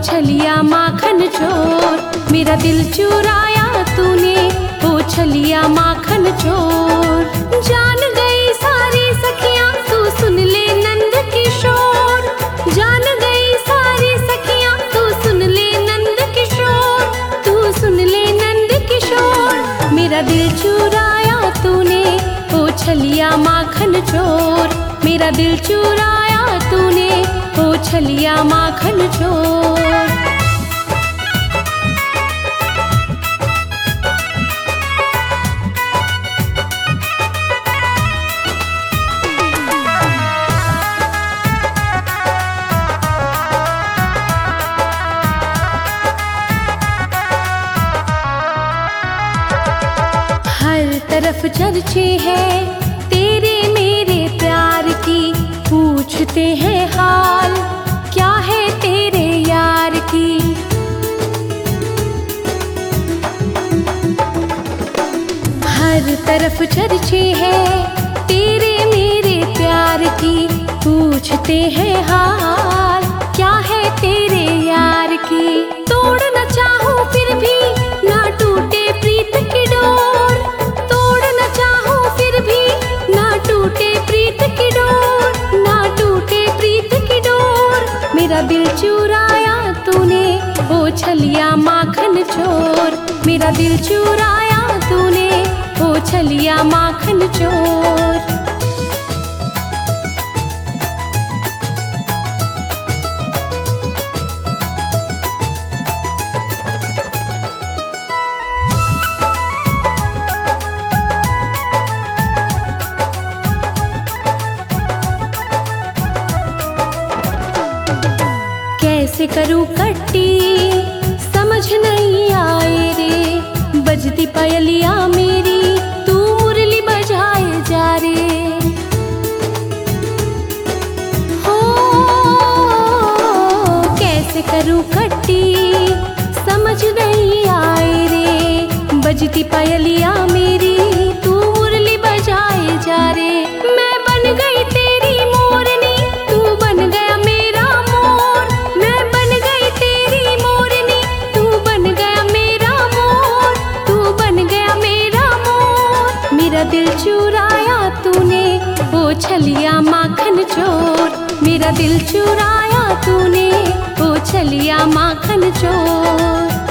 छलिया माखन चोर, मेरा दिल चुराया तूने, ओ छलिया माखन चोर। जान गई सारी सखियां तू सुन ले नंद किशोर, जान गई सारी सखियां तू सुन ले नंद किशोर, तू सुन ले नंद किशोर। मेरा दिल चुराया तूने, ओ छलिया माखन चोर, मेरा दिल चुराया तूने, ओ छलिया माखन चोर। हर तरफ चर्चे हैं तेरे मेरे प्यार की, पूछते हैं हाल क्या है तेरे यार की। हर तरफ चर्चे हैं तेरे मेरे प्यार की, पूछते हैं हाल क्या है तेरे यार की। तोड़ न चाहूं फिर भी ना टूटे प्रीत की डोर, तोड़ न चाहूं फिर भी ना टूटे प्रीत की डोर, ना टूटे प्रीत की डोर। मेरा दिल चुराया तूने, ओ छलिया माखन चोर, मेरा दिल चुराया तूने, ओ छलिया माखन चोर। कैसे करूं कट्टी समझ नहीं आए रे, बजती पायलिया मेरी तू मुरली बजाए जा रे। हो कैसे करूं कट्टी समझ नहीं आए रे, बजती पायलिया मेरी तू मुरली बजाए जा रे। मैं बन गई तेरी मोरनी, तू बन गया मेरा मोर, मैं बन गई तेरी मोरनी, तू बन गया मेरा मोर, तू बन गया मेरा मोर। मेरा दिल चुराया तूने, ओ छलिया माखन चोर, मेरा दिल चुराया तूने, ओ छलिया माखन चोर।